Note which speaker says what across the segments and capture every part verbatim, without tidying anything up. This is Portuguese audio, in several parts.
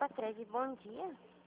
Speaker 1: Pacred, bom dia.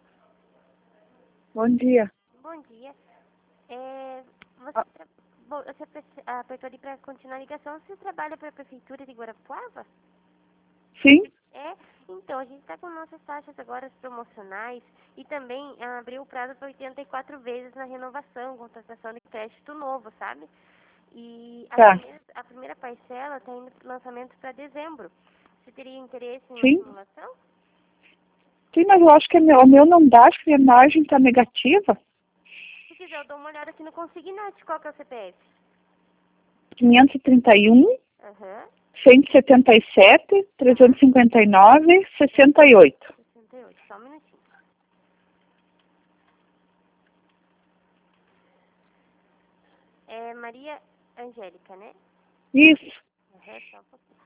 Speaker 2: Bom dia.
Speaker 1: Bom dia. É, você,
Speaker 2: Ah.
Speaker 1: tra- bom, você pre- apertou ali para continuar a ligação. Você trabalha para a Prefeitura de Guarapuava?
Speaker 2: Sim?
Speaker 1: É, então, a gente está com nossas taxas agora promocionais e também ah, abriu o prazo para oitenta e quatro vezes na renovação, contratação de crédito novo, sabe? E a,
Speaker 2: Tá.
Speaker 1: primeira, a primeira parcela está indo para lançamento para dezembro. Você teria interesse em uma
Speaker 2: Sim?
Speaker 1: simulação?
Speaker 2: Sim, mas eu acho que o meu não dá, acho que a margem está negativa.
Speaker 1: Se quiser, eu dou uma olhada aqui no Consignat. Qual que é o C P F?
Speaker 2: quinhentos e trinta e um,
Speaker 1: Aham,
Speaker 2: cento e setenta e sete, trezentos e cinquenta e nove, sessenta e oito.
Speaker 1: sessenta e oito. Só um minutinho. É Maria Angélica, né?
Speaker 2: Isso.
Speaker 1: Aham, só um pouquinho.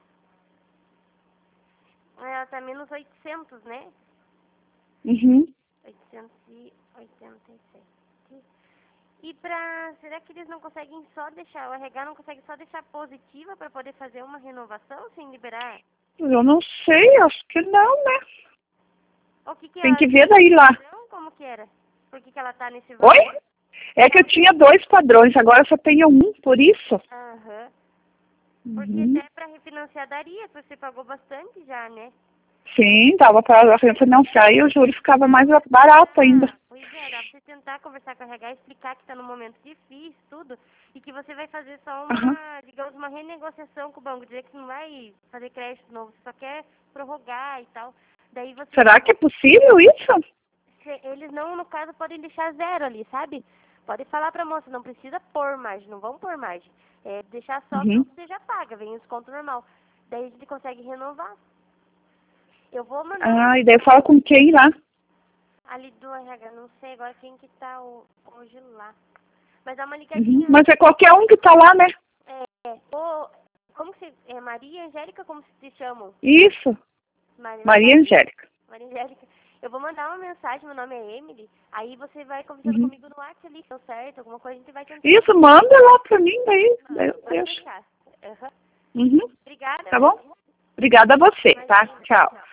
Speaker 1: Ela tá menos oitocentos, né?
Speaker 2: Uhum.
Speaker 1: oitocentos e oitenta e sete. E pra... Será que eles não conseguem só deixar... O R H não consegue só deixar positiva para poder fazer uma renovação sem liberar?
Speaker 2: Eu não sei, acho que não, né?
Speaker 1: O que que
Speaker 2: Tem
Speaker 1: ela...
Speaker 2: que ver daí lá.
Speaker 1: Não, como que era? Por que que ela tá nesse
Speaker 2: Oi?
Speaker 1: valor?
Speaker 2: É que eu tinha dois padrões, agora só tenho um, por isso.
Speaker 1: Aham. Porque
Speaker 2: Uhum.
Speaker 1: até pra refinanciar daria, você pagou bastante já, né?
Speaker 2: Sim, dava para refinanciar e o juro ficava mais barato ainda.
Speaker 1: Ah, pois é, dá pra você tentar conversar com a R H, explicar que tá num momento difícil, tudo, e que você vai fazer só
Speaker 2: Aham.
Speaker 1: uma, digamos, uma renegociação com o banco, dizer que você não vai fazer crédito novo, você só quer prorrogar e tal. Daí você,
Speaker 2: Será que é possível isso?
Speaker 1: se- eles não, no caso, podem deixar zero ali, sabe? Pode falar pra moça, não precisa pôr margem, não vão pôr margem. É deixar só que
Speaker 2: Uhum.
Speaker 1: você já paga, vem o desconto normal. Daí a gente consegue renovar. Eu vou mandar uma
Speaker 2: Ah, e daí eu falo com quem lá?
Speaker 1: ali do R H, não sei agora quem que tá o- hoje lá. Mas dá uma
Speaker 2: Uhum.
Speaker 1: ligadinha.
Speaker 2: Mas é qualquer um que tá lá, né?
Speaker 1: É, ô, como que se, é Maria Angélica, como se chamam?
Speaker 2: Isso.
Speaker 1: Maria,
Speaker 2: Maria Angélica.
Speaker 1: Maria Angélica. Eu vou mandar uma mensagem, meu nome é Emily. Aí você vai conversando
Speaker 2: Uhum.
Speaker 1: comigo no WhatsApp ali, deu certo, alguma coisa a gente vai tentar.
Speaker 2: Isso, manda lá pra mim, daí, daí
Speaker 1: Mano,
Speaker 2: eu
Speaker 1: pode
Speaker 2: deixo.
Speaker 1: deixar. Aham.
Speaker 2: Uhum.
Speaker 1: Obrigada,
Speaker 2: Tá
Speaker 1: viu?
Speaker 2: bom? Obrigada a você, tá?
Speaker 1: Imagina.
Speaker 2: Tchau.
Speaker 1: Tchau.